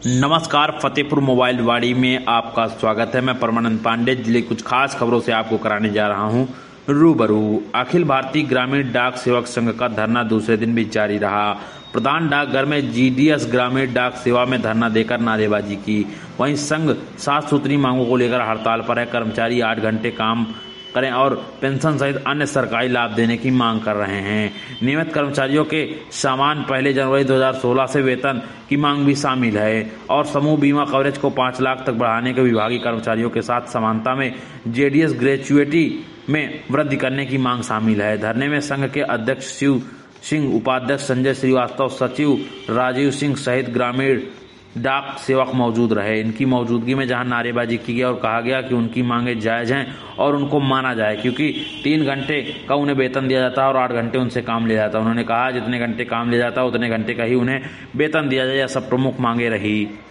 नमस्कार, फतेहपुर मोबाइल वाड़ी में आपका स्वागत है। मैं परमानंद पांडे जिले कुछ खास खबरों से आपको कराने जा रहा हूं रूबरू। अखिल भारतीय ग्रामीण डाक सेवक संघ का धरना दूसरे दिन भी जारी रहा। प्रधान डाकघर में जीडीएस ग्रामीण डाक सेवा में धरना देकर नारेबाजी की। वहीं संघ 7 सूत्री मांगों को लेकर हड़ताल पर है। कर्मचारी 8 घंटे काम करें और पेंशन सहित अन्य सरकारी लाभ देने की मांग कर रहे हैं। नियमित कर्मचारियों के समान पहले जनवरी 2016 से वेतन की मांग भी शामिल है और समूह बीमा कवरेज को 5 लाख तक बढ़ाने के विभागीय कर्मचारियों के साथ समानता में जेडीएस ग्रेच्युइटी में वृद्धि करने की मांग शामिल है। धरने में संघ के अध्यक्ष शिव सिंह, उपाध्यक्ष संजय श्रीवास्तव, सचिव राजीव सिंह सहित ग्रामीण डाक सेवक मौजूद रहे। इनकी मौजूदगी में जहां नारेबाजी की गई और कहा गया कि उनकी मांगें जायज हैं और उनको माना जाए, क्योंकि 3 घंटे का उन्हें वेतन दिया जाता है और 8 घंटे उनसे काम लिया जाता है। उन्होंने कहा जितने घंटे काम लिया जाता है उतने घंटे का ही उन्हें वेतन दिया जाए। यह सब प्रमुख मांगे रही।